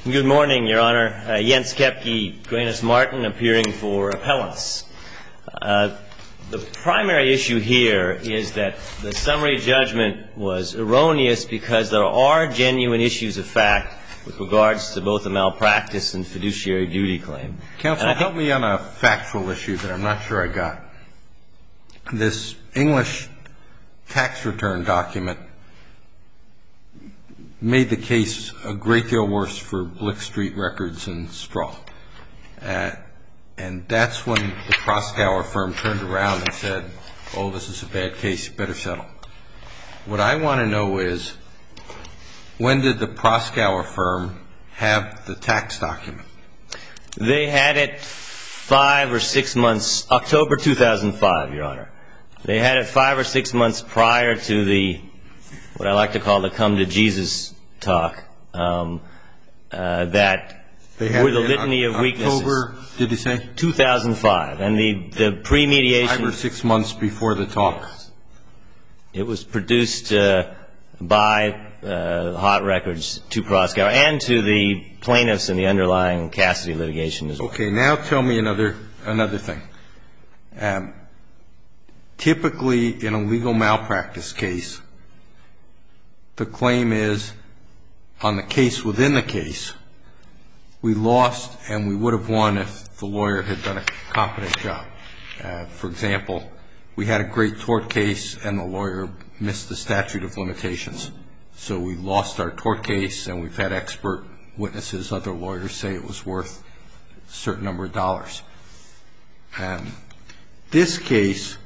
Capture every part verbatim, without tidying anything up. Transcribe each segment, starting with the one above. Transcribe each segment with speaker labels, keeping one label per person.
Speaker 1: Good morning, Your Honor. Uh, Jens Kepke, Granus Martin, appearing for appellants. Uh, the primary issue here is that the summary judgment was erroneous because there are genuine issues of fact with regards to both the malpractice and fiduciary duty claim.
Speaker 2: Counsel, help me on a factual issue that I'm not sure I got. This English tax return document made the case a great deal worse for Blick Street Records and Sproul. Uh, and that's when the Proskauer firm turned around and said, oh, this is a bad case, you better settle. What I want to know is, when did the Proskauer firm have the tax document?
Speaker 1: They had it five or six months, October two thousand five, Your Honor. They had it five or six months prior to the, what I like to call the come to Jesus talk, um, uh, that
Speaker 2: they had
Speaker 1: were the litany of weaknesses.
Speaker 2: October, did you say?
Speaker 1: two thousand five, and the, the pre-mediation.
Speaker 2: Five or six months before the talk.
Speaker 1: It was produced uh, by uh, Hot Records to Proskauer and to the plaintiffs in the underlying Cassidy litigation as well.
Speaker 2: Okay, now tell me another another thing. Um, typically, in a legal malpractice case, the claim is on the case within the case, we lost and we would have won if the lawyer had done a competent job. Uh, for example, we had a great tort case and the lawyer missed the statute of limitations. So we lost our tort case and we've had expert witnesses, other lawyers say it was worth a certain number of dollars. Um, this case,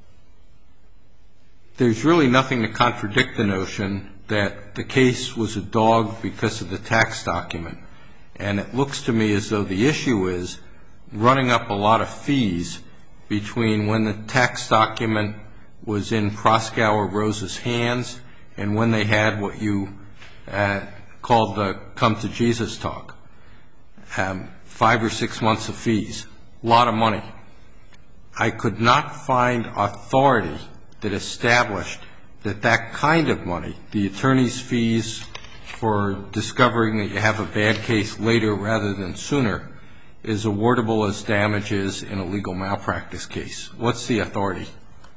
Speaker 2: there's really nothing to contradict the notion that the case was a dog because of the tax document. And it looks to me as though the issue is running up a lot of fees between when the tax document was in Proskauer Rose's hands and when they had what you uh, called the come to Jesus talk. Um, five or six months of fees, a lot of money. I could not find authority that established that that kind of money, the attorney's fees for discovering that you have a bad case later rather than sooner, is awardable as damages in a legal malpractice case. What's the authority?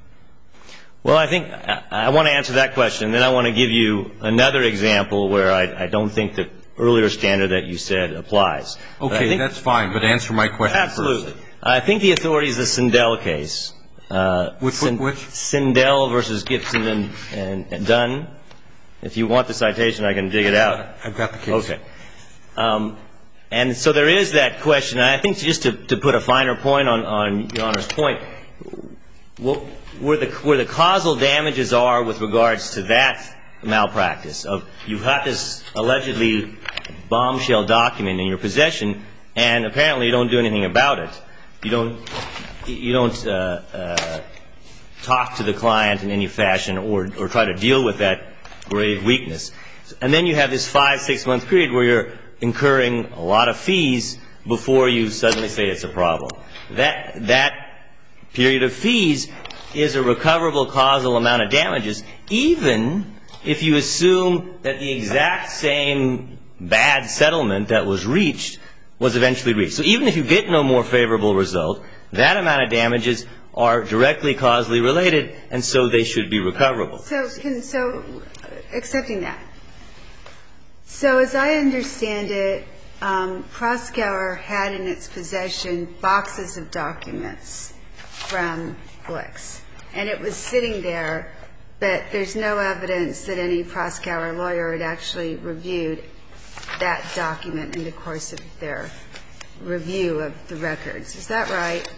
Speaker 1: Well, I think I, I want to answer that question. Then I want to give you another example where I, I don't think the earlier standard that you said applies.
Speaker 2: Okay, think, that's fine, but answer my question
Speaker 1: absolutely.
Speaker 2: first.
Speaker 1: I think the authority is the Sindel case. Uh,
Speaker 2: which,
Speaker 1: Sin,
Speaker 2: which?
Speaker 1: Sindel versus Gibson and, and, and Dunn. If you want the citation, I can dig it out.
Speaker 2: I've got the case.
Speaker 1: Okay. Um, and so there is that question. And I think just to, to put a finer point on, on Your Honor's point, what, where, the, where the causal damages are with regards to that malpractice of you've got this allegedly bombshell document in your possession and apparently you don't do anything about it. You don't, you don't uh, uh, talk to the client in any fashion or, or try to deal with that grave weakness. And then you have this five, six month period where you're incurring a lot of fees before you suddenly say it's a problem. That, that period of fees is a recoverable causal amount of damages, even if you assume that the exact same bad settlement that was reached was eventually reached. So even if you get no more favorable result, that amount of damages are directly causally related, and so they should be recoverable.
Speaker 3: So, can, so accepting that. So as I understand it, um, Proskauer had in its possession boxes of documents from Blix, and it was sitting there, but there's no evidence that any Proskauer lawyer had actually reviewed that document in the course of their review of the records. Is that right?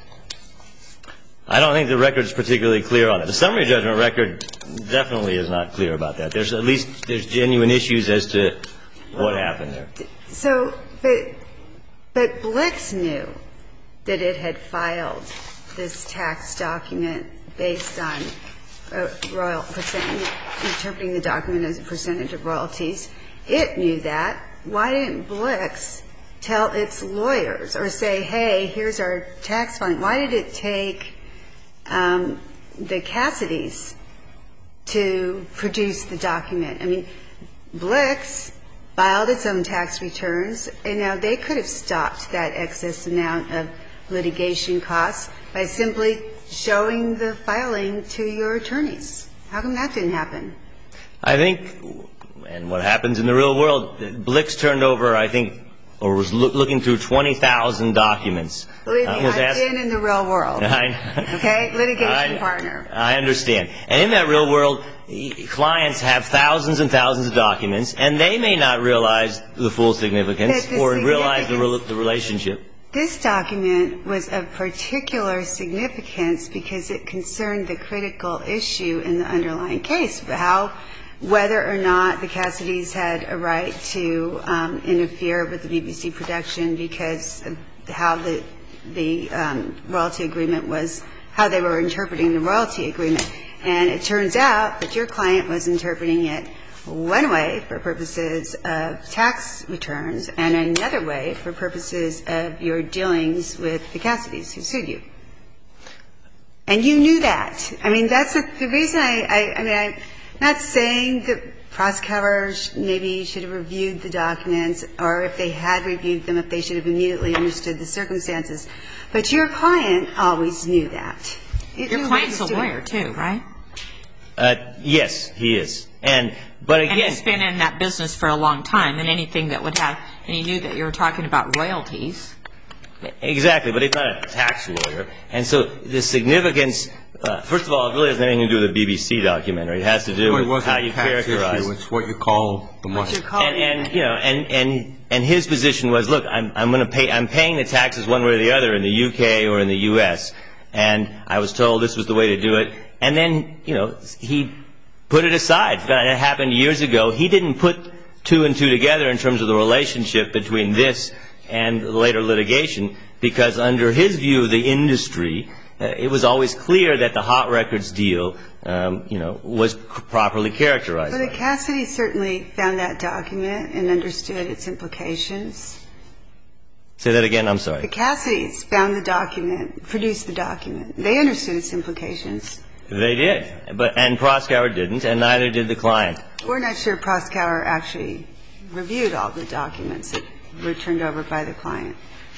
Speaker 1: I don't think the record is particularly clear on it. The summary judgment record definitely is not clear about that. There's at least there's genuine issues as to what happened there.
Speaker 3: So, but, but Blix knew that it had filed this tax document based on a royal percentage, interpreting the document as a percentage of royalties. It knew that. Why didn't Blix tell its lawyers or say, hey, here's our tax filing? Why did it take um, the Cassidys to produce the document? I mean, Blix filed its own tax returns, and now they could have stopped that excess amount of litigation costs by simply showing the filing to your attorneys. How come that didn't happen?
Speaker 1: I think, and what happens in the real world, Blix turned over, I think, or was look, looking through twenty thousand documents.
Speaker 3: Believe me,
Speaker 1: uh, was
Speaker 3: I've
Speaker 1: asked,
Speaker 3: been in the real world.
Speaker 1: I,
Speaker 3: okay? Litigation
Speaker 1: I,
Speaker 3: partner.
Speaker 1: I understand. And in that real world, clients have thousands and thousands of documents, and they may not realize the full significance
Speaker 3: the
Speaker 1: or
Speaker 3: significance,
Speaker 1: realize the, re- the relationship.
Speaker 3: This document was of particular significance because it concerned the critical issue in the underlying case, how whether or not the Cassidys had a right to um, interfere with the B B C production because of how the the um, royalty agreement was, how they were interpreting the royalty agreement. And it turns out that your client was interpreting it one way for purposes of tax returns and another way for purposes of your dealings with the Cassidys who sued you. And you knew that. I mean, that's a, the reason I, I, I mean, I'm not saying that prosecutors maybe should have reviewed the documents, or if they had reviewed them, if they should have immediately understood the circumstances. But your client always knew that. It
Speaker 4: your client's a lawyer, too, right?
Speaker 1: Uh, yes, he is. And but again,
Speaker 4: and he's been in that business for a long time, and anything that would have, and he knew that you were talking about royalties.
Speaker 1: Exactly, but he's not a tax lawyer. And so the significance, uh, first of all, it really has nothing to do with the B B C documentary. It has to do
Speaker 2: well,
Speaker 1: with how you characterize
Speaker 2: it. It's what you call the money.
Speaker 1: And, and you know, and and and his position was, look, I'm I'm going to pay, I'm paying the taxes one way or the other in the U K or in the U S, and I was told this was the way to do it. And then, you know, he put it aside. That happened years ago. He didn't put two and two together in terms of the relationship between this and later litigation, because under his view of the industry, uh, it was always clear that the Hot Records deal, um, you know, was c- properly characterized.
Speaker 3: But the Cassidys certainly found that document and understood its implications.
Speaker 1: Say that again. I'm sorry.
Speaker 3: The Cassidys found the document, produced the document. They understood its implications.
Speaker 1: They did, but and Proskauer didn't, and neither did the client.
Speaker 3: We're not sure Proskauer actually reviewed all the documents that were turned over by the client.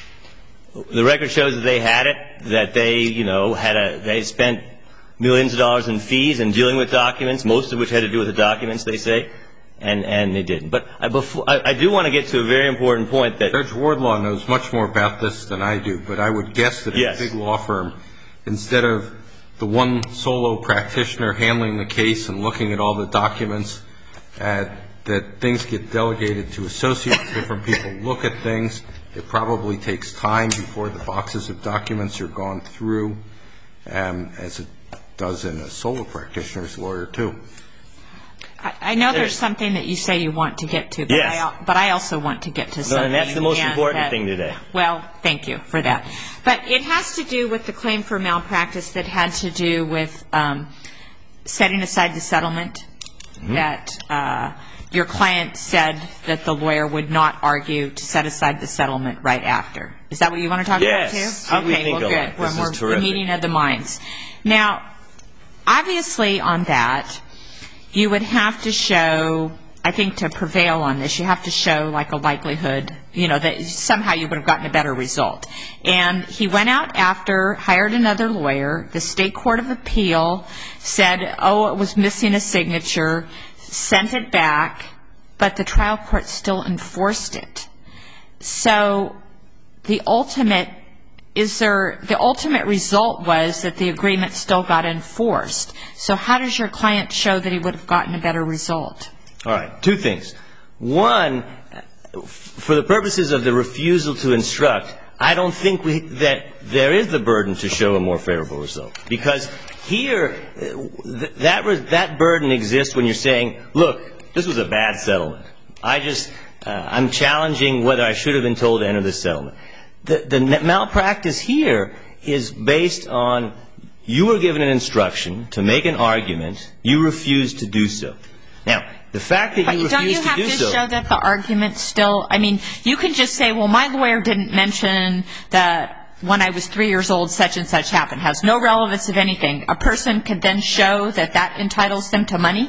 Speaker 1: The record shows that they had it, that they, you know, had a, they spent millions of dollars in fees in dealing with documents, most of which had to do with the documents, they say, and, and they didn't. But I, before, I, I do want to get to a very important point that
Speaker 2: Judge Wardlaw knows much more about this than I do, but I would guess that
Speaker 1: yes.
Speaker 2: a big law firm, instead of the one solo practitioner handling the case and looking at all the documents, uh, that things get delegated to associates, different people look at things. It probably takes time before the boxes of documents are gone through, um, as it does in a solo practitioner's lawyer, too.
Speaker 4: I, I know there's something that you say you want to get to, but,
Speaker 1: yes.
Speaker 4: I, but I also want to get to something.
Speaker 1: No, and that's the most important
Speaker 4: that,
Speaker 1: thing today.
Speaker 4: Well, thank you for that. But it has to do with the claim for malpractice that had to do with um, setting aside the settlement, mm-hmm. that uh, your client said that the lawyer would not argue to set aside the settlement right after. Is that what you want to talk
Speaker 1: yes.
Speaker 4: about, too?
Speaker 1: We
Speaker 4: Okay,
Speaker 1: think
Speaker 4: well,
Speaker 1: a
Speaker 4: good.
Speaker 1: lot.
Speaker 4: Well,
Speaker 1: this
Speaker 4: we're
Speaker 1: is
Speaker 4: the meeting of the minds. Now, obviously on that, you would have to show, I think to prevail on this, you have to show like a likelihood, you know, that somehow you would have gotten a better result. And he went out after, hired another lawyer. The State Court of Appeal said, oh, it was missing a signature, sent it back, but the trial court still enforced it. So the ultimate, is there, the ultimate result was that the agreement still got enforced. So how does your client show that he would have gotten a better result?
Speaker 1: All right, two things. One, for the purposes of the refusal to instruct, I don't think we, that there is the burden to show a more favorable result. Because here, that, that burden exists when you're saying, look, this was a bad settlement. I just, uh, I'm challenging whether I should have been told to enter this settlement. The, the malpractice here is based on you were given an instruction to make an argument, you refused to do so. Now, the fact that you refused to do so...
Speaker 4: But don't you have to show that the argument still... I mean, you can just say, well, my lawyer didn't mention that when I was three years old, such and such happened. Has no relevance of anything. A person could then show that that entitles them to money?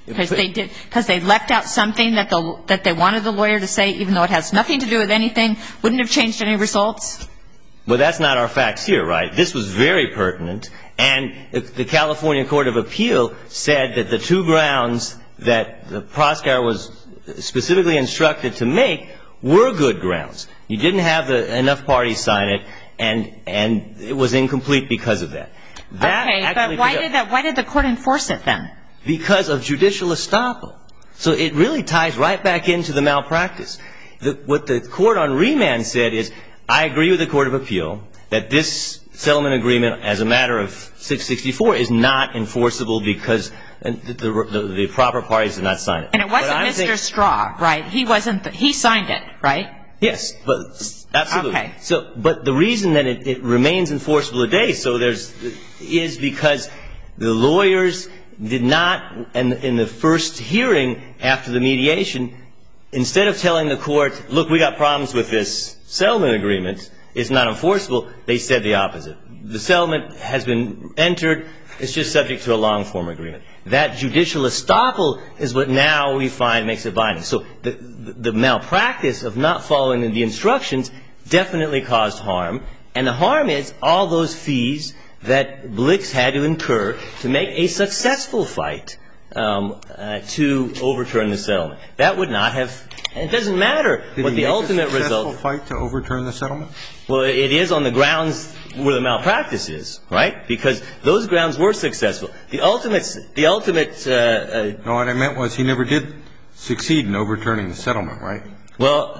Speaker 4: Because they did, because they left out something that the that they wanted the lawyer to say, even though it has nothing to do with anything, wouldn't have changed any results?
Speaker 1: Well, that's not our facts here, right? This was very pertinent, and the California Court of Appeal said that the two grounds that the prosecutor was specifically instructed to make were good grounds. You didn't have the, enough parties sign it, and and it was incomplete because of that. That
Speaker 4: okay, but why did that? Why did the court enforce it then?
Speaker 1: Because of judicial estoppel. So it really ties right back into the malpractice. The, what the court on remand said is, I agree with the Court of Appeal that this settlement agreement, as a matter of six sixty-four, is not enforceable because the, the, the proper parties did not sign it.
Speaker 4: And it wasn't Mister Straw, right? He wasn't. The, he signed it, right?
Speaker 1: Yes, but absolutely.
Speaker 4: Okay.
Speaker 1: So, but the reason that it, it remains enforceable today, so there's, is because the lawyers did not, in, in the first hearing after the mediation, instead of telling the court, look, we got problems with this settlement agreement, it's not enforceable, they said the opposite. The settlement has been entered, it's just subject to a long-form agreement. That judicial estoppel is what now we find makes it binding. So the, the, the malpractice of not following the instructions definitely caused harm, and the harm is all those fees that Blix had to incur to make a successful fight um, uh, to overturn the settlement. That would not have, and it doesn't matter what the ultimate result.
Speaker 2: Did he make a successful fight to overturn the settlement?
Speaker 1: Well, it is on the grounds where the malpractice is, right? Because those grounds were successful. The ultimate, the ultimate. Uh, uh,
Speaker 2: no, what I meant was he never did succeed in overturning the settlement, right?
Speaker 1: Well,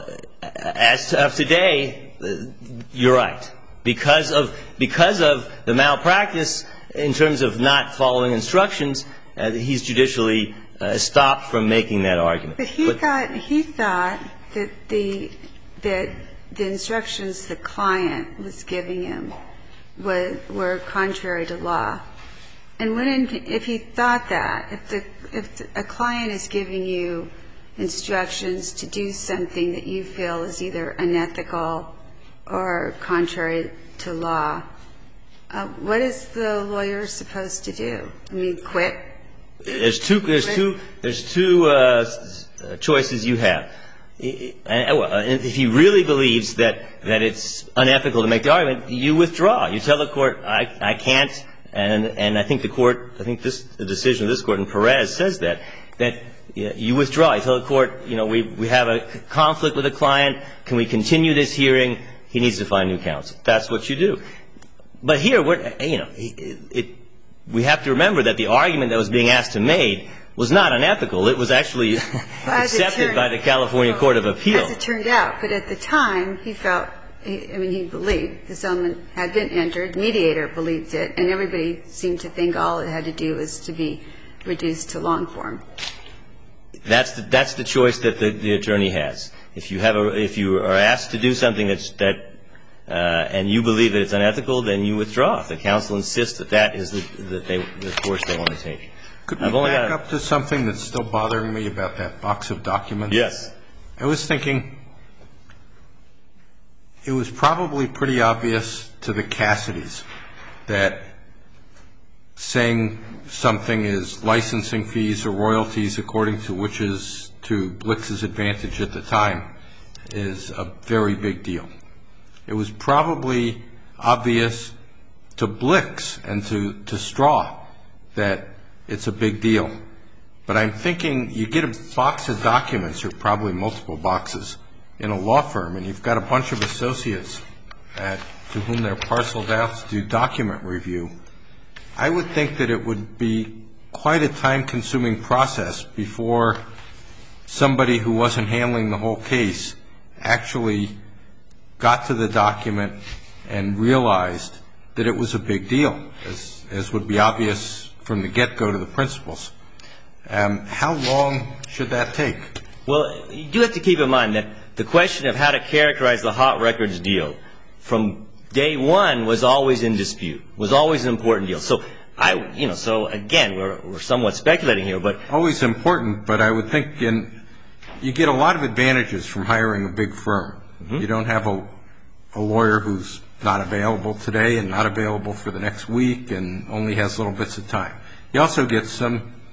Speaker 1: as of today, you're right. Because of because of the malpractice in terms of not following instructions, uh, he's judicially uh, stopped from making that argument.
Speaker 3: But he but, thought he thought that the that the instructions the client was giving him was, were contrary to law. And when if he thought that, if the if a client is giving you instructions to do something that you feel is either unethical or contrary to law, uh, what is the lawyer supposed to do? I mean, quit?
Speaker 1: There's two. There's quit? two. There's two uh, choices you have. And if he really believes that that it's unethical to make the argument, you withdraw. You tell the court, I I can't. And and I think the court, I think this the decision of this court in Perez says that that you withdraw. You tell the court, you know, we we have a conflict with a client. Can we continue this hearing? He needs to find new counsel. That's what you do. But here, we're, you know, it, it, we have to remember that the argument that was being asked to made was not unethical. It was actually well, accepted turned, by the California well, Court of Appeal.
Speaker 3: As it turned out. But at the time, he felt, I mean, he believed the settlement had been entered. The mediator believed it. And everybody seemed to think all it had to do was to be reduced to long form.
Speaker 1: That's the, that's the choice that the, the attorney has. If you have a, if you are asked to do something that's, that, uh, and you believe that it's unethical, then you withdraw. If the counsel insists that that is the, that they, the course they want to take.
Speaker 2: Could we back up to something that's still bothering me about that box of documents?
Speaker 1: Yes.
Speaker 2: I was thinking it was probably pretty obvious to the Cassidys that saying something is licensing fees or royalties according to which is to Blix's advantage at the time is a very big deal. It was probably obvious to Blix and to, to Straw that it's a big deal. But I'm thinking you get a box of documents, or probably multiple boxes, in a law firm, and you've got a bunch of associates at, to whom they're parceled out to do document review. I would think that it would be quite a time-consuming process before somebody who wasn't handling the whole case actually got to the document and realized that it was a big deal, as, as would be obvious from the get-go to the principals. Um, how long should that take?
Speaker 1: Well, you do have to keep in mind that the question of how to characterize the hot records deal from day one was always in dispute, was always an important deal. So I, you know, so again, we're, we're somewhat speculating here, but
Speaker 2: always important. But I would think in, you get a lot of advantages from hiring a big firm. Mm-hmm. You don't have a, a lawyer who's not available today and not available for the next week and only has little bits of time. You also get some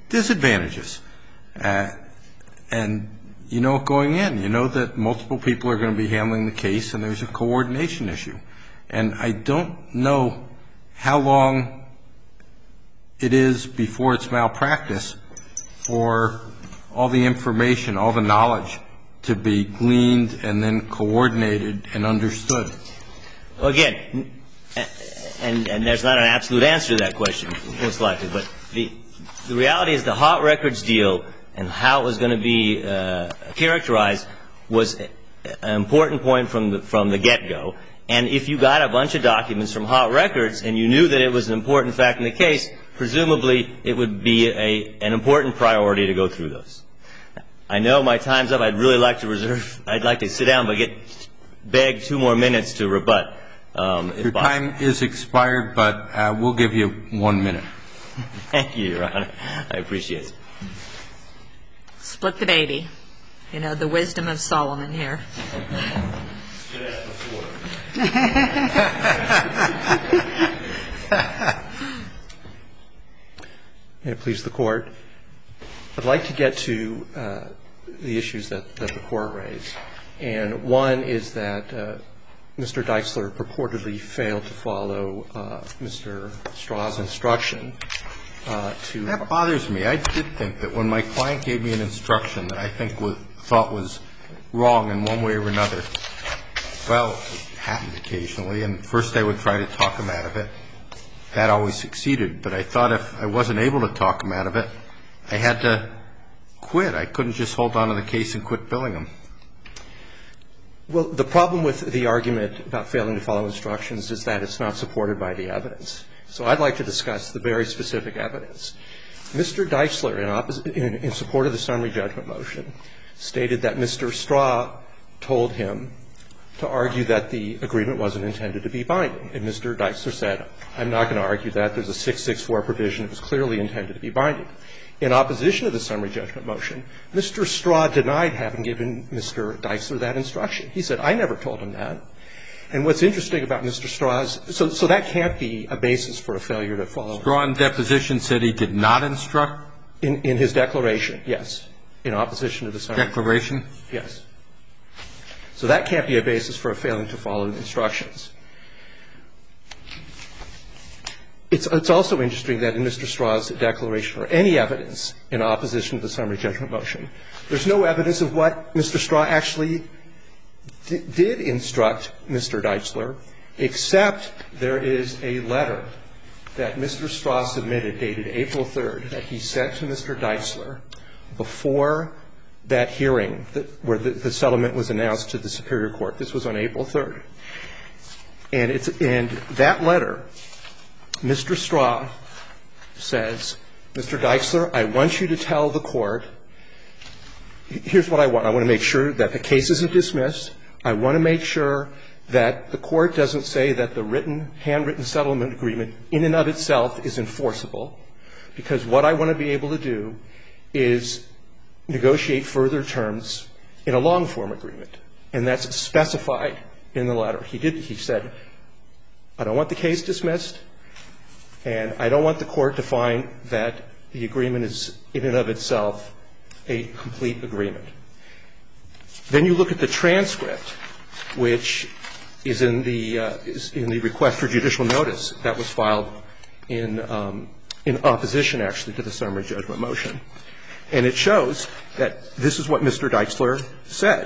Speaker 2: disadvantages. Uh, and you know going in, you know that multiple people are going to be handling the case and there's a coordination issue. And I don't know how long it is before it's malpractice for all the information, all the knowledge to be gleaned and then coordinated and understood.
Speaker 1: Well, again, and, and there's not an absolute answer to that question, most likely, but the, the reality is the hot records deal and how it was going to be uh, characterized was an important point from the, from the get-go. And if you got a bunch of documents from hot records and you knew that it was an important fact in the case, presumably it would be a, an important priority to go through those. I know my time's up. I'd really like to reserve, I'd like to sit down but get beg two more minutes to rebut. Um,
Speaker 2: Your time is expired, but uh, we'll give you one minute.
Speaker 1: Thank you, Your Honor. I appreciate it.
Speaker 4: Split the baby. You know, the wisdom of Solomon here.
Speaker 5: May it please the Court. I'd like to get to uh, the issues that, that the Court raised. And one is that uh, Mister Deichsler purportedly failed to follow uh, Mister Straw's instruction uh, to...
Speaker 2: That bothers me. I did think that when my client gave me an instruction that I think was, thought was wrong in one way or another, well, it happened occasionally, and first I would try to talk him out of it. That always succeeded, but I thought if I wasn't able to talk him out of it, I had to quit. I couldn't just hold on to the case and quit billing him.
Speaker 5: Well, the problem with the argument about failing to follow instructions is that it's not supported by the evidence. So I'd like to discuss the very specific evidence. Mister Deichsler, in, oppos- in, in support of the summary judgment motion, stated that Mister Straw told him to argue that the agreement wasn't intended to be binding. And Mister Deichsler said, I'm not going to argue that. There's a six sixty-four provision. It was clearly intended to be binding. In opposition to the summary judgment motion, Mister Straw denied having given Mister Deichsler that instruction. He said, I never told him that. And what's interesting about Mister Straw's so, so that can't be a basis for a failure to follow.
Speaker 2: Straw in deposition said he did not instruct?
Speaker 5: In, in his declaration, yes. In opposition to the summary
Speaker 2: Declaration?
Speaker 5: Yes. So that can't be a basis for a failing to follow instructions. It's, it's also interesting that in Mister Straw's declaration or any evidence in opposition to the summary judgment motion, there's no evidence of what Mister Straw actually d- did instruct Mister Deichsler, except there is a letter that Mister Straw submitted dated April third that he sent to Mister Deichsler before that hearing that, where the, the settlement was announced to the Superior Court. This was on April third. And, it's, and that letter, Mister Straw says, Mister Deichsler, I want you to tell the court, here's what I want. I want to make sure that the case isn't dismissed. I want to make sure that the court doesn't say that the written, handwritten settlement agreement in and of itself is enforceable, because what I want to be able to do is negotiate further terms in a long-form agreement. And that's specified in the letter. He did, he said, I don't want the case dismissed, and I don't want the court to find that the agreement is in and of itself a complete agreement. Then you look at the transcript, which is in the, uh, is in the request for judicial notice that was filed in, um, in opposition, actually, to the summary judgment motion. And it shows that this is what Mister Deichsler said.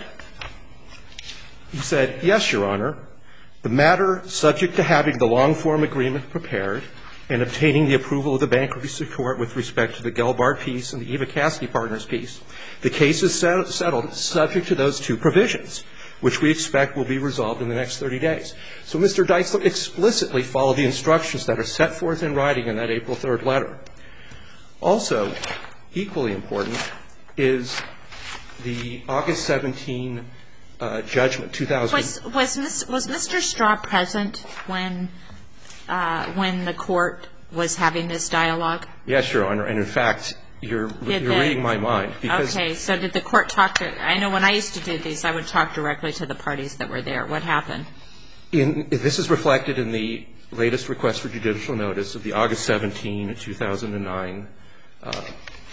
Speaker 5: He said, yes, Your Honor, the matter subject to having the long-form agreement prepared and obtaining the approval of the bankruptcy court with respect to the Gelbart piece and the Eva Caskey Partners piece, the case is settled subject to those two provisions, which we expect will be resolved in the next thirty days. So Mister Deichsler explicitly followed the instructions that are set forth in writing in that April third letter. Also, equally important is the August seventeenth uh, judgment, two thousand.
Speaker 4: Was, was, was Mister Straw present when, uh, when the court was having this dialogue?
Speaker 5: Yes, Your Honor. And in fact, you're, you're
Speaker 4: the,
Speaker 5: reading my mind. Because
Speaker 4: okay. So did the court talk to, I know when I used to do these, I would talk directly to the parties that were there. What happened?
Speaker 5: In, this is reflected in the latest request for judicial notice of the August seventeenth, two thousand nine uh,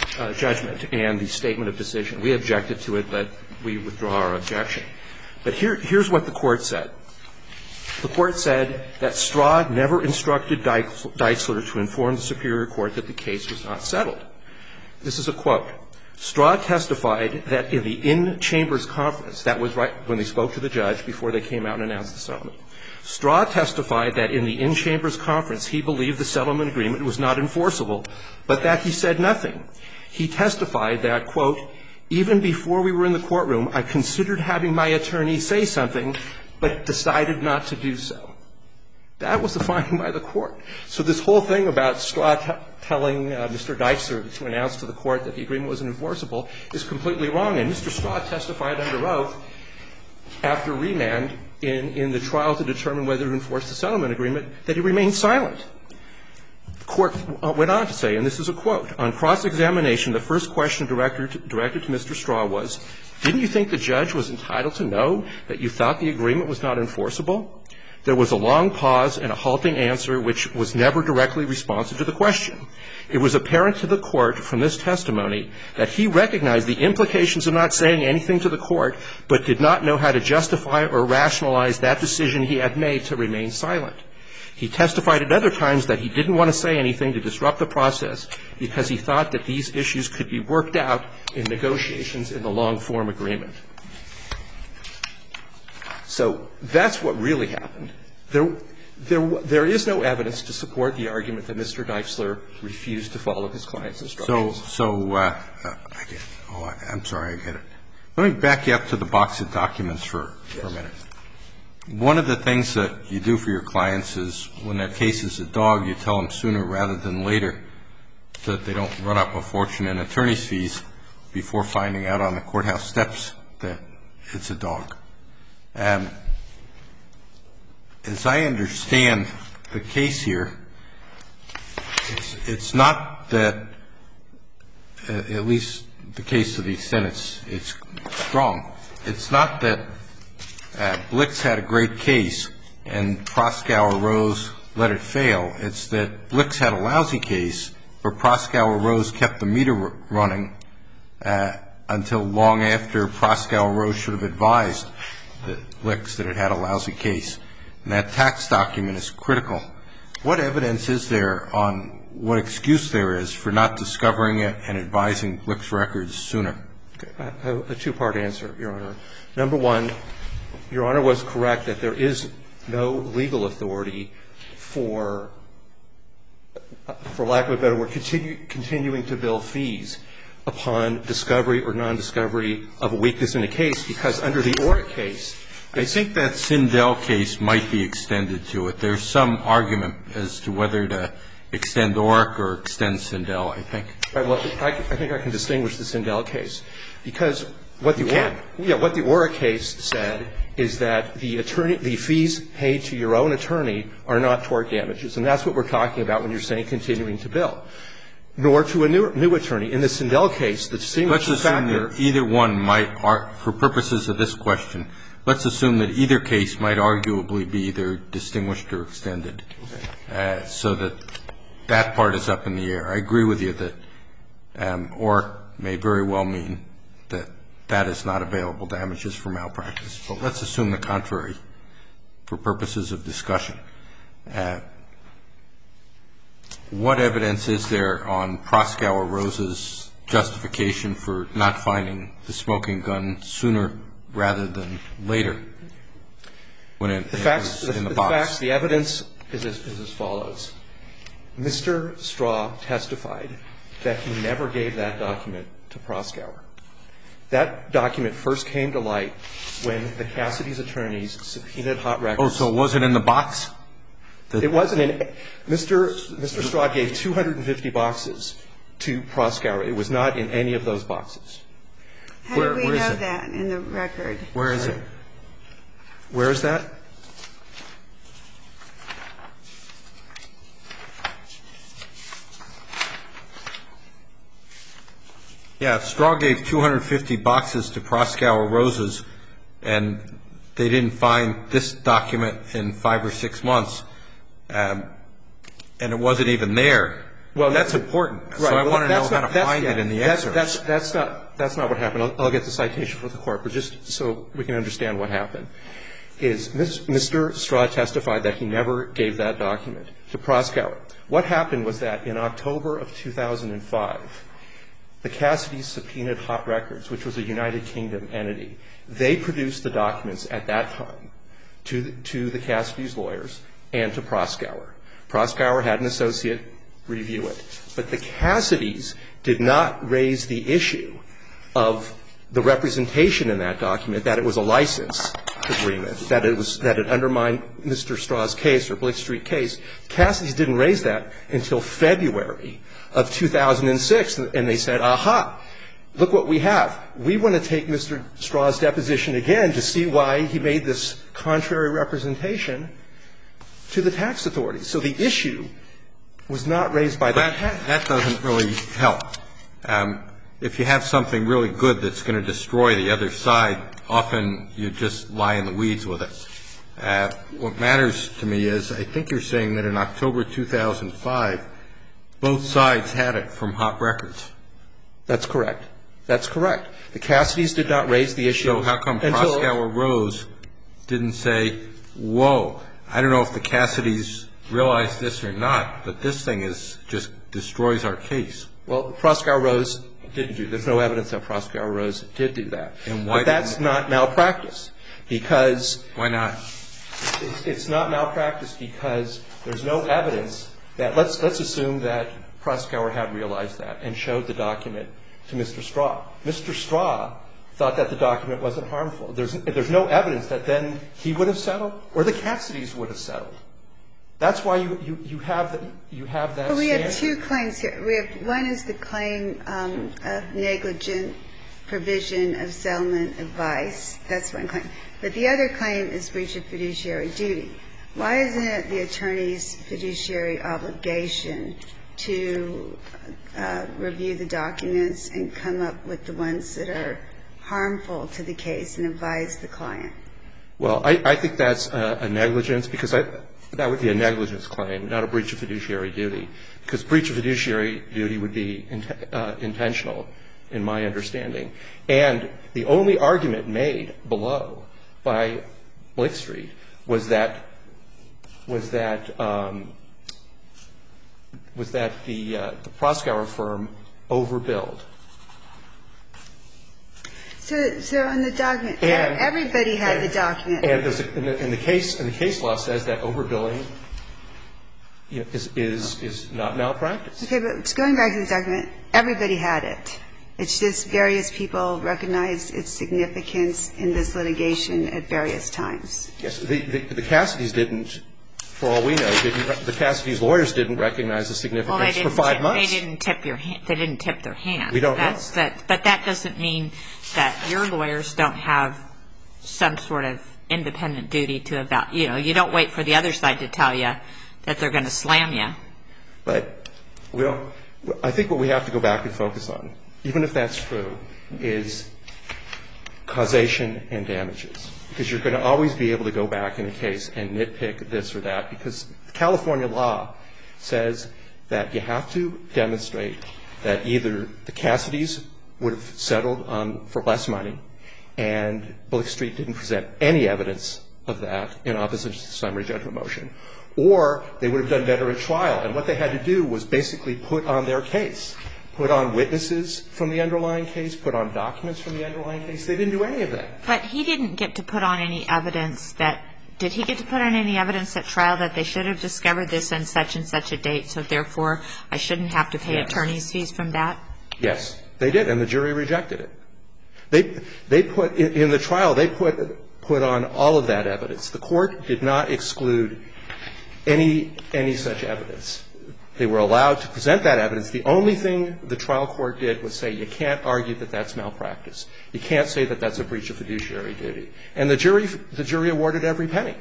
Speaker 5: uh, judgment and the statement of decision. We objected to it, but we withdraw our objection. But here, here's what the Court said. The Court said that Straw never instructed Deitzler to inform the Superior Court that the case was not settled. This is a quote. Straw testified that in the in-chambers conference, that was right when they spoke to the judge before they came out and announced the settlement, Straw testified that in the in-chambers conference he believed the settlement agreement was not enforceable, but that he said nothing. He testified that, quote, even before we were in the courtroom, I considered having my attorney say something, but decided not to do so. That was the finding by the Court. So this whole thing about Straw t- telling uh, Mister Deitzler to announce to the Court that the agreement wasn't enforceable is completely wrong. And Mister Straw testified under oath after remand in, in the trial to determine whether to enforce the settlement agreement that he remained silent. The Court went on to say, and this is a quote, on cross-examination, the first question directed to, directed to Mister Straw was, didn't you think the judge was entitled to know that you thought the agreement was not enforceable? There was a long pause and a halting answer which was never directly responsive to the question. It was apparent to the Court from this testimony that he recognized the implications of not saying anything to the Court, but did not know how to justify or rationalize that decision he had made to remain silent. He testified at other times that he didn't want to say anything to disrupt the process because he thought that these issues could be worked out in negotiations in the long-form agreement. So that's what really happened. There, there, there is no evidence to support the argument that Mister Deitzler refused to follow his client's instructions.
Speaker 2: So, so uh, I get it. Oh, I, I'm sorry, I get it. Let me back you up to the box of documents for, for a minute. One of the things that you do for your clients is when their case is a dog, you tell them sooner rather than later so that they don't run up a fortune in attorney's fees before finding out on the courthouse steps that it's a dog. Um, as I understand the case here, it's, it's not that, uh, at least the case to the extent it's, it's strong, it's not that uh, Blix had a great case and Proskauer Rose let it fail. It's that Blix had a lousy case, but Proskauer Rose kept the meter running uh, until long after Proskauer Rose should have advised the Blix that it had a lousy case. And that tax document is critical. What evidence is there on what excuse there is for not discovering it and advising Blix Records sooner?
Speaker 5: Okay. A, a two-part answer, Your Honor. Number one, Your Honor was correct that there is no legal authority for, for lack of a better word, continue, continuing to bill fees upon discovery or non-discovery of a weakness in a case, because under the Orrick case,
Speaker 2: I think that Sindel case might be extended to it. There's some argument as to whether to extend Orrick or extend Sindel, I think.
Speaker 5: Right, well, I, I think I can distinguish the Sindel case, because what the Orrick, yeah, what the Orrick case said is that the attorney, the fees paid to your own attorney are not tort damages, and that's what we're talking about when you're saying continuing to bill, nor to a new, new attorney. In the Sindel case, the distinguishing factor.
Speaker 2: Let's assume that either one might, for purposes of this question, let's assume that either case might arguably be either distinguished or extended, uh, so that that part is up in the air. I agree with you that um, Orrick may very well mean that that is not available damages for malpractice. But let's assume the contrary for purposes of discussion. Uh, what evidence is there on Proskauer Rose's justification for not finding the smoking gun sooner rather than later when it,
Speaker 5: the
Speaker 2: it
Speaker 5: facts,
Speaker 2: was in the,
Speaker 5: the
Speaker 2: box?
Speaker 5: The facts, the evidence is as, is as follows. Mister Straw testified that he never gave that document to Proskauer. That document first came to light when the Cassidy's attorneys subpoenaed Hot Records.
Speaker 2: Oh, so it wasn't in the box?
Speaker 5: The it wasn't in – Mister Mister Straw gave two hundred fifty boxes to Proskauer. It was not in any of those boxes.
Speaker 3: How
Speaker 2: Where,
Speaker 3: do we
Speaker 2: where
Speaker 3: know
Speaker 2: is it?
Speaker 3: that in the record?
Speaker 2: Where is it?
Speaker 5: Where is that?
Speaker 2: Yeah, Straw gave two hundred fifty boxes to Proskauer Rose's, and they didn't find this document in five or six months, um, and it wasn't even there Well, that's important.
Speaker 5: Right.
Speaker 2: So I
Speaker 5: well,
Speaker 2: want to know how
Speaker 5: not,
Speaker 2: to find
Speaker 5: yeah,
Speaker 2: it in the
Speaker 5: that's,
Speaker 2: excerpts.
Speaker 5: That's, that's, not, that's not what happened. I'll, I'll get the citation for the court, but just so we can understand what happened. Is Mister Straw testified that he never gave that document to Proskauer. What happened was that in October of two thousand five, the Cassidys subpoenaed Hot Records, which was a United Kingdom entity. They produced the documents at that time to the, to the Cassidys' lawyers and to Proskauer. Proskauer had an associate review it. But the Cassidys did not raise the issue of the representation in that document, that it was a license agreement, that it was that it undermined Mister Straw's case or Blick Street case. Cassidys didn't raise that until February of two thousand six, and they said, aha, look what we have. We want to take Mister Straw's deposition again to see why he made this contrary representation to the tax authorities. So the issue was not raised by the
Speaker 2: That, that doesn't really help. Um, if you have something really good that's going to destroy the other side, often you just lie in the weeds with it. Uh, what matters to me is I think you're saying that in October two thousand five, both sides had it from Hot Records.
Speaker 5: That's correct. That's correct. The Cassidys did not raise the issue.
Speaker 2: So how come Proskauer Rose didn't say, whoa, I don't know if the Cassidys realize this or not, but this thing is just destroys our case?
Speaker 5: Well, Proskauer Rose didn't do. There's no evidence that Proskauer Rose did do that.
Speaker 2: And why?
Speaker 5: But that's not malpractice, because
Speaker 2: why not?
Speaker 5: It's, it's not malpractice because there's no evidence that let's let's assume that Proskauer had realized that and showed the document to Mister Straw. Mister Straw thought that the document wasn't harmful. There's there's no evidence that then he would have settled or the Cassidys would have settled. That's why you, you, you have the, you have that.
Speaker 3: But we
Speaker 5: standard.
Speaker 3: have two claims here. We have one is the claim um, of negligent provision of settlement advice. That's one claim. But the other claim is breach of fiduciary duty. Why isn't it the attorney's fiduciary obligation to uh, review the documents and come up with the ones that are harmful to the case and advise the client?
Speaker 5: Well, I, I think that's a, a negligence because I, that would be a negligence claim, not a breach of fiduciary duty, because breach of fiduciary duty would be in, uh, intentional, in my understanding. And the only argument made below by Blick Street was that was that um, was that the, uh, the Proskauer firm overbilled.
Speaker 3: So, so on the document,
Speaker 5: And,
Speaker 3: everybody had
Speaker 5: and,
Speaker 3: the document.
Speaker 5: And there's a, in, the, in the case, and the case law says that overbilling you know, is is is not malpractice.
Speaker 3: Okay, but it's going back to the document. Everybody had it. It's just various people recognized its significance in this litigation at various times.
Speaker 5: Yes, the the, the Cassidys didn't. For all we know, didn't, the Cassidys' lawyers didn't recognize the significance
Speaker 4: well, they
Speaker 5: for five
Speaker 4: tip,
Speaker 5: months.
Speaker 4: They didn't tip your hand. They didn't tip their hand.
Speaker 5: We don't
Speaker 4: That's,
Speaker 5: know.
Speaker 4: That, but that doesn't mean that your lawyers don't have some sort of independent duty to evaluate. You know, you don't wait for the other side to tell you that they're going to slam you.
Speaker 5: But we don't. I think what we have to go back and focus on, even if that's true, is causation and damages. Because you're going to always be able to go back in a case and nitpick this or that, because California law says that you have to demonstrate that either the Cassidys would have settled on for less money, and Blick Street didn't present any evidence of that in opposition to the summary judgment motion, or they would have done better at trial. And what they had to do was basically put on their case, put on witnesses from the underlying case, put on documents from the underlying case. They didn't do any of that.
Speaker 4: But he didn't get to put on any evidence that – did he get to put on any evidence at trial that they should have discovered this on such and such a date, so therefore I shouldn't have to pay
Speaker 5: Yes.
Speaker 4: attorney's fees from that?
Speaker 5: Yes, they did, and the jury rejected it. They they put – in the trial, they put put on all of that evidence. The court did not exclude any any such evidence. They were allowed to present that evidence. The only thing the trial court did was say you can't argue that that's malpractice. You can't say that that's a breach of fiduciary duty. And the jury the jury awarded every penny.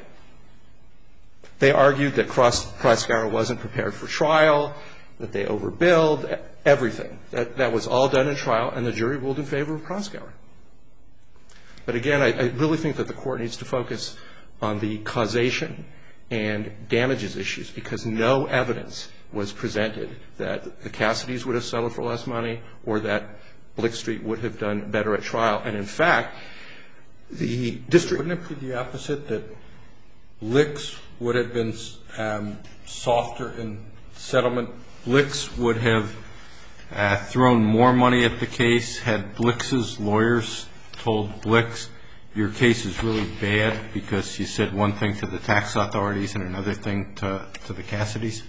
Speaker 5: They argued that Proskauer wasn't prepared for trial, that they overbilled, everything. That that was all done in trial, and the jury ruled in favor of Proskauer. But again, I, I really think that the court needs to focus on the causation and damages issues because no evidence was presented that the Cassidys would have settled for less money or that Blick Street would have done better at trial. And, in fact, the district –
Speaker 2: Wouldn't it be the opposite, that Blick's would have been um, softer in settlement? Blick's would have uh, thrown more money at the case had Blick's lawyers told Blick's, your case is really bad because you said one thing to the tax authorities and another thing to, to the Cassidys?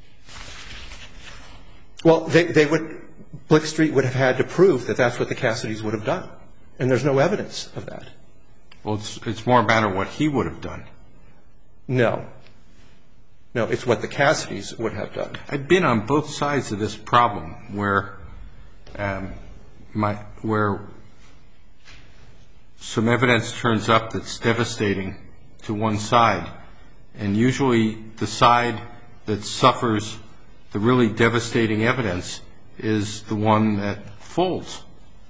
Speaker 5: Well, they, they would – Blick Street would have had to prove that that's what the Cassidys would have done. And there's no evidence of that.
Speaker 2: Well, it's, it's more a matter of what he would have done.
Speaker 5: No. No, it's what the Cassidys would have done.
Speaker 2: I've been on both sides of this problem where um, my where some evidence turns up that's devastating to one side, and usually the side that suffers the really devastating evidence is the one that folds.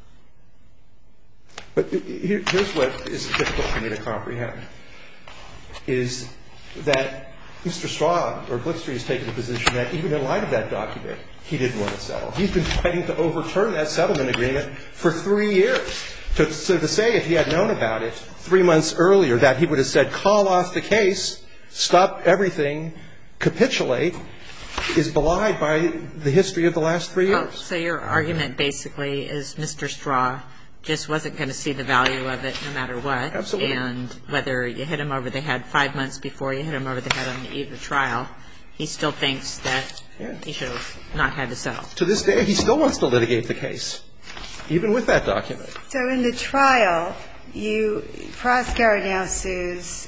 Speaker 5: But here, here's what is difficult for me to comprehend, is that Mister Straw, or Blick Street, has taken the position that even in light of that document, he didn't want to settle. He's been fighting to overturn that settlement agreement for three years. To, so to say if he had known about it three months earlier that he would have said, call off the case, stop everything, capitulate, is belied by the history of the last three years.
Speaker 4: Oh, so your argument basically is Mister Straw just wasn't going to see the value of it no matter what.
Speaker 5: Absolutely.
Speaker 4: And whether you hit him over the head five months before you hit him over the head on the eve of trial, he still thinks that
Speaker 5: Yeah.
Speaker 4: he should have not had to settle.
Speaker 5: To this day, he still wants to litigate the case, even with that document.
Speaker 3: So in the trial, you Proskauer now sues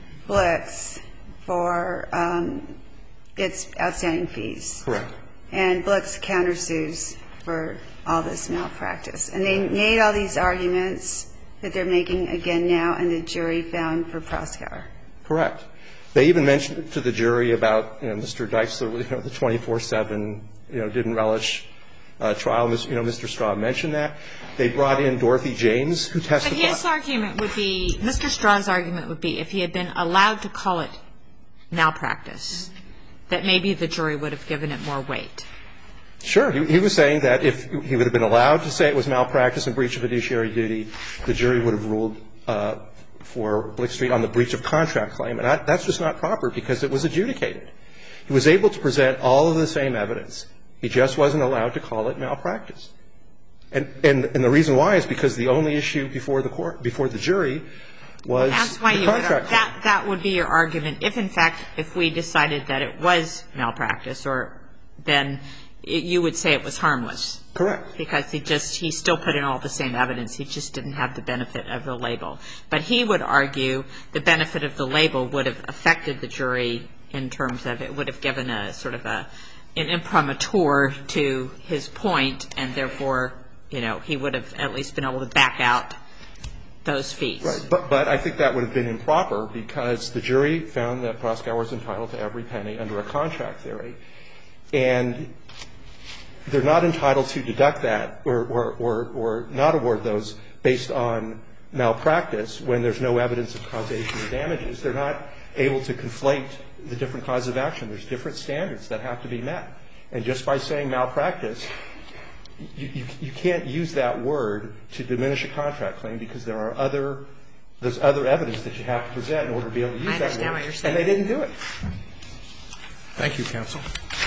Speaker 3: Blick's for um, its outstanding fees.
Speaker 5: Correct.
Speaker 3: And Blick's countersues for all this malpractice. And they made all these arguments that they're making again now, and the jury found for Proskauer.
Speaker 5: Correct. They even mentioned to the jury about, you know, Mister Deichsler, you know, the twenty-four seven, you know, didn't relish uh, trial. You know, Mister Straw mentioned that. They brought in Dorothy James, who testified.
Speaker 4: But his argument would be, Mister Straw's argument would be, if he had been allowed to call it malpractice, that maybe the jury would have given it more weight.
Speaker 5: Sure. He, he was saying that if he would have been allowed to say it was malpractice and breach of fiduciary duty, the jury would have ruled uh, for Blick Street on the breach of contract claim. And I, that's just not proper because it was adjudicated. He was able to present all of the same evidence. He just wasn't allowed to call it malpractice. And, and, and the reason why is because the only issue before the court, before the jury was
Speaker 4: That's why
Speaker 5: the
Speaker 4: you would,
Speaker 5: contract claim.
Speaker 4: that, that would be your argument. If, in fact, if we decided that it was malpractice, or then it, you would say it was harmless.
Speaker 5: Correct.
Speaker 4: Because he just, he still put in all the same evidence. He just didn't have the benefit of the label. But he would argue the benefit of the label would have affected the jury in terms of it would have given a sort of a, an imprimatur to his point, and therefore, you know, he would have at least been able to back out those fees.
Speaker 5: Right. But, but I think that would have been improper because the jury found that Proskauer was entitled to every penny under a contract theory. And they're not entitled to deduct that or, or, or, or not award those based on malpractice when there's no evidence of causation or damages. They're not able to conflate the different causes of action. There's different standards that have to be met. And just by saying malpractice, you, you, you can't use that word to diminish a contract claim because there are other, there's other evidence that you have to present in order to be able to use that word.
Speaker 4: I understand what you're saying.
Speaker 5: And they didn't do it.
Speaker 2: Thank you, counsel.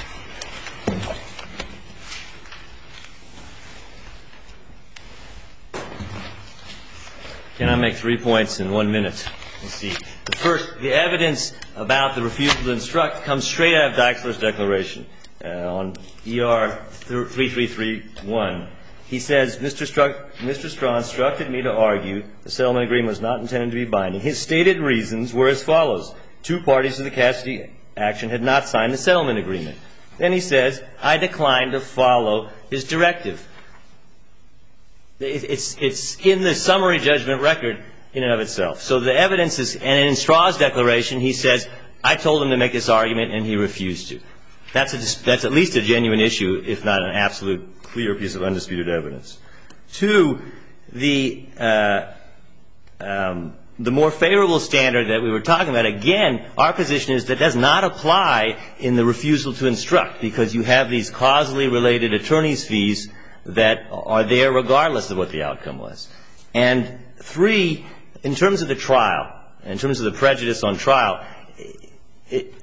Speaker 1: Can I make three points in one minute? Let's see. The first, the evidence about the refusal to instruct comes straight out of Deichsler's declaration uh, on E R three three three one. He says, Mister Straw, Mister Straw instructed me to argue the settlement agreement was not intended to be binding. His stated reasons were as follows. Two parties to the Cassidy action had not signed the settlement agreement. Then he says, I declined to follow his directive. It's, it's in the summary judgment record in and of itself. So the evidence is, and in Straw's declaration, he says, I told him to make this argument and he refused to. That's, a, that's at least a genuine issue, if not an absolute clear piece of undisputed evidence. Two, the, uh, um, the more favorable standard that we were talking about, again, our position is that does not apply in the refusal to instruct, because you have these causally related attorney's fees that are there regardless of what the outcome was. And three, in terms of the trial, in terms of the prejudice on trial, it,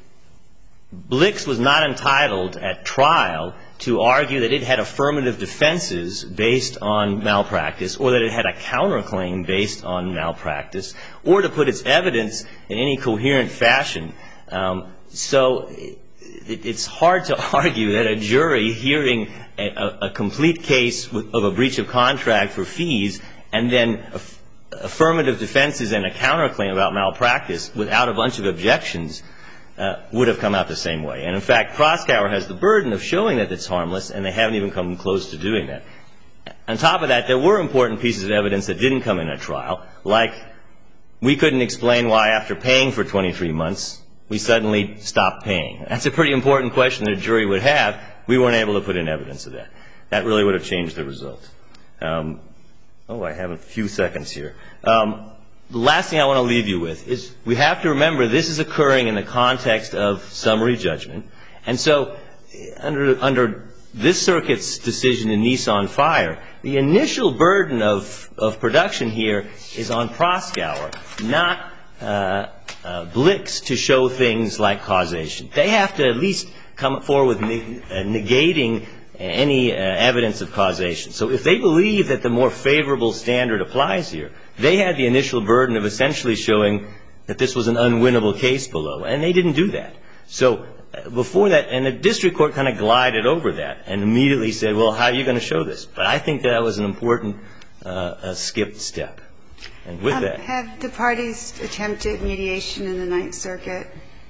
Speaker 1: Blix was not entitled at trial to argue that it had affirmative defenses based on malpractice, or that it had a counterclaim based on malpractice, or to put its evidence in any coherent fashion. Um, so it, it's hard to argue that a jury hearing a, a complete case with, of a breach of contract for fees and then aff- affirmative defenses and a counterclaim about malpractice without a bunch of objections Uh, would have come out the same way. And in fact, Proskauer has the burden of showing that it's harmless, and they haven't even come close to doing that. On top of that, there were important pieces of evidence that didn't come in at trial, like we couldn't explain why after paying for twenty-three months, we suddenly stopped paying. That's a pretty important question that a jury would have. We weren't able to put in evidence of that. That really would have changed the result. Um, oh, I have a few seconds here. Um, The last thing I want to leave you with is we have to remember this is occurring in the context of summary judgment. And so under, under this circuit's decision in Nissan Fire, the initial burden of, of production here is on Proskauer, not uh, uh, Blix, to show things like causation. They have to at least come forward with neg- uh, negating any uh, evidence of causation. So if they believe that the more favorable standard applies here, they had the initial burden of essentially showing that this was an unwinnable case below, and they didn't do that. So before that, and the district court kind of glided over that and immediately said, well, how are you going to show this? But I think that was an important uh, a skipped step. And with
Speaker 3: um,
Speaker 1: that...
Speaker 3: Have the parties attempted mediation in the Ninth Circuit,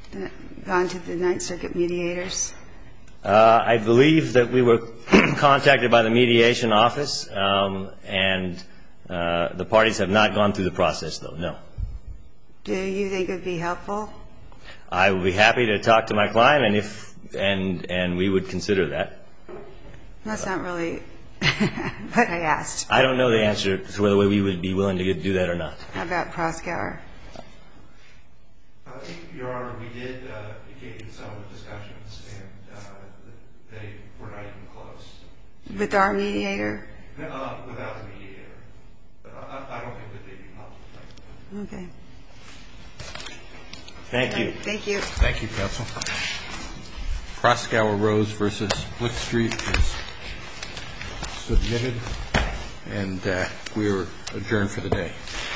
Speaker 3: gone to the Ninth Circuit mediators?
Speaker 1: Uh, I believe that we were contacted by the mediation office, um, and uh, the parties have not gone through the process, though, no.
Speaker 3: Do you think it would be helpful?
Speaker 1: I would be happy to talk to my client, and if and and we would consider that.
Speaker 3: That's not really what I asked.
Speaker 1: I don't know the answer to whether we would be willing to do that or not.
Speaker 3: How about Proskauer?
Speaker 5: Uh, Your Honor, we did uh, engage in some discussions, and uh, they were not even close.
Speaker 3: With our mediator?
Speaker 5: Uh, without the mediator. Uh, I, I don't think that they'd be possible.
Speaker 3: Okay.
Speaker 1: Thank you.
Speaker 3: Thank you.
Speaker 2: Thank you, counsel. Proskauer Rose versus Blix Street is submitted, and uh, we are adjourned for the day.